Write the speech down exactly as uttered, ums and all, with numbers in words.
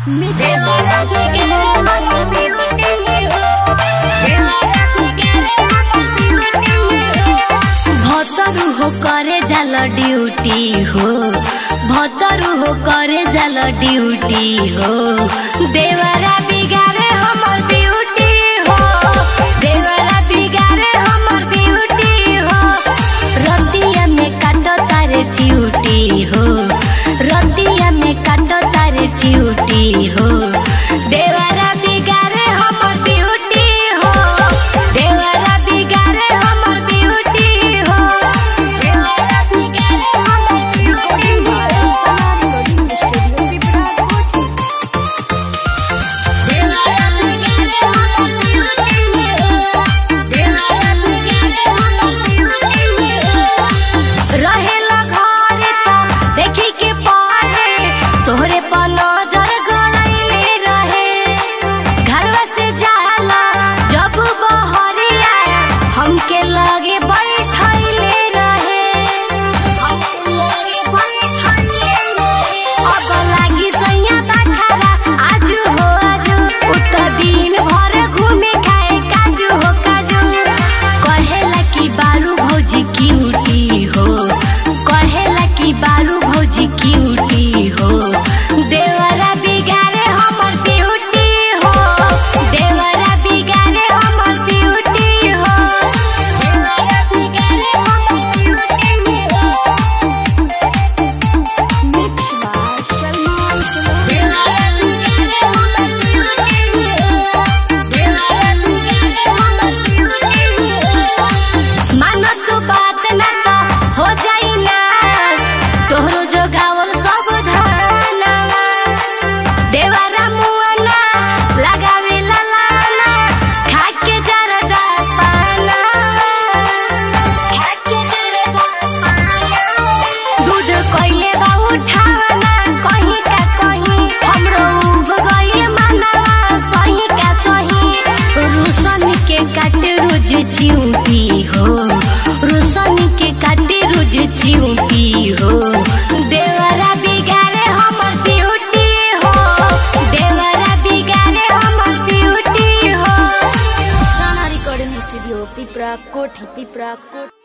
भतरू हो करे जाला ड्यूटी हो भतरू हो करे जाला ड्यूटी हो देवरा बिगाड़े हमर ब्यूटी हो देवरा बिगाड़े हमर ब्यूटी हो रतिया में काटो तारे चिउटी हो रतिया में काटो तारे चिउटी हो देवरा बिगाड़े हमर ब्यूटी हो देवरा बिगाड़े हमर ब्यूटी हो देवरा बिगाड़े हमर ब्यूटी हो देवरा बिगाड़े हमर ब्यूटी हो देवरा बिगाड़े हमर ब्यूटी हो रहेला घरे त देखी के पारे तोहरे पर नजर गड़ाइले रहे घरवा से जाला जब बहरिया हमके लगे बैठैले रहे हमके लगे बैठैले रहे अब लागी सैया बखारा आजू हो आजू उत दिन भर घूमे खाए काजू हो काजू कहेला कि बारू भौजी क्यूटी हो कहेला कि बारू भौजी क्यूटी हो देवरा बिगाड़े हमर ब्यूटी हो देवरा बिगाड़े हमर ब्यूटी हो देवरा बिगाड़े हमर ब्यूटी हो मिक्स बाय सलमान देवरा बिगाड़े हमर ब्यूटी हो देवरा बिगाड़े हमर ब्यूटी हो मानो तू बात ना तो हो जाई ना तोहरो जो गावल सब धानवा देवरा मुआना लगावे लाना खाके जरदा पाना खाके जरदा पाना दूध कइले बा उठाना कहीं का कहीं हमरो उब गइल मनवा सही का सही रुसन के काटे रोज चिउटी हो रुसन के काटे रोज चिउटी हो देवरा बिगाड़े हमर ब्यूटी हो देवरा बिगाड़े हमर ब्यूटी हो साना रिकॉर्डिंग स्टूडियो पिपरा कोठी पिपरा कोठी।